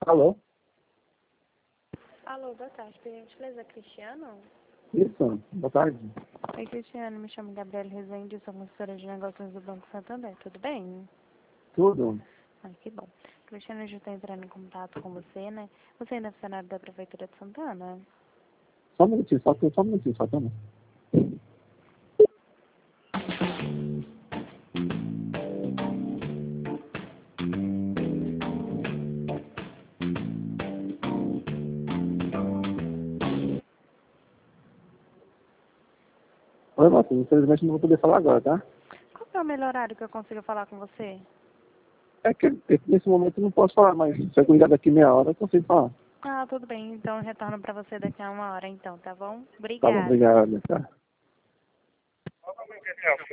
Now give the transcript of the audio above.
Alô? Alô, boa tarde. Por gentileza, Cristiano? Isso, boa tarde. Oi, Cristiano. Me chamo Gabriela Rezende, sou consultora de negócios do Banco Santander. Tudo bem? Tudo? Ai, que bom. Cristiano, eu já estou entrando em contato com você, né? Você ainda é funcionário da Prefeitura de Santana? Só um minutinho, só um minutinho, só também. Oi, Marcos, infelizmente não vou poder falar agora, tá? Qual que é o melhor horário que eu consigo falar com você? É que nesse momento eu não posso falar, mas se eu ligar daqui meia hora, eu consigo falar. Ah, tudo bem. Então, eu retorno para você daqui a 1 hora, então, tá bom? Tá bom, Obrigada. obrigado, tá?